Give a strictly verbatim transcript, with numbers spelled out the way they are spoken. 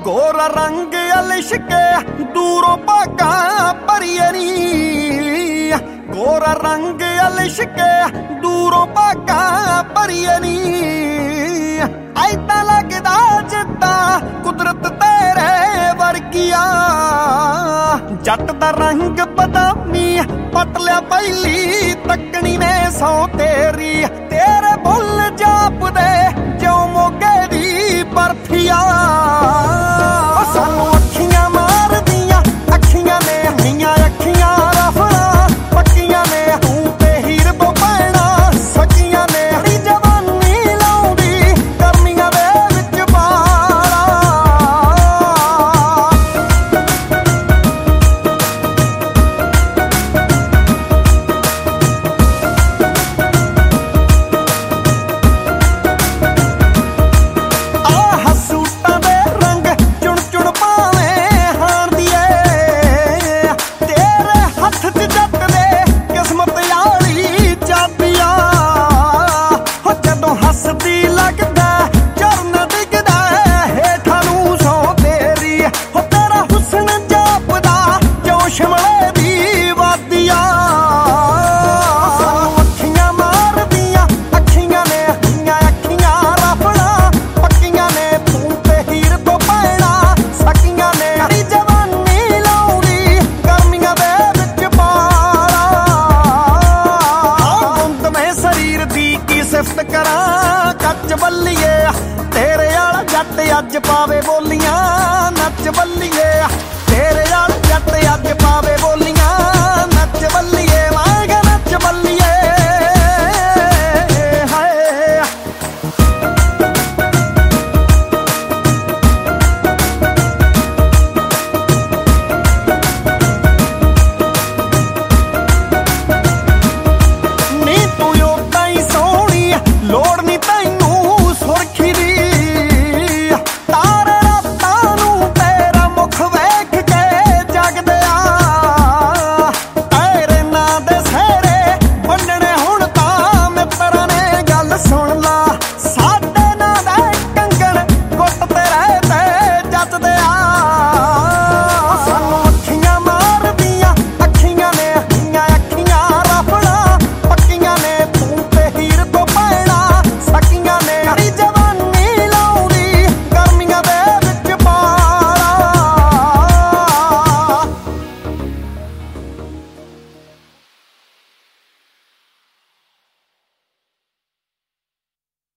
गोरा रंग लिशके दूरों भागा भरिए नी, गोरा रंग लिशके दूरों भागा भरिए नी। ऐदा लगदा जिद्दां कुदरत तेरे वर्गिया, जट दा रंग बदामी पतलिया पहली तकनी ने सौ तेरी, तेरे बुल जापदे जो मोगे दी बर्फिया। सानू अखियां मार दियां अखियां ने मियां अखियां रफड़ा पक्कियां ने, तू ते हीर बपैना सकियां ने, नी जवानी लाउंदी गर्मियां दे विच बाड़ा। हसदी लगदा चरण डिगदा हेठां नूं सौ तेरी, हो तेरा हुस्न जापदा जो शिमले दी वादिया। सानू अखियां मार दियां अखियां ने मियां अखियां रफड़ा पक्कियां ने, तू ते हीर तो पैना सकियां ने, नी जवानी लाउंदी गर्मियां दे विच बाड़ा। बुंद में शरीर दी की सिफत करा कच बल्लीए, तेरे आला जट अज पावे बोलियां नच बल्लीए।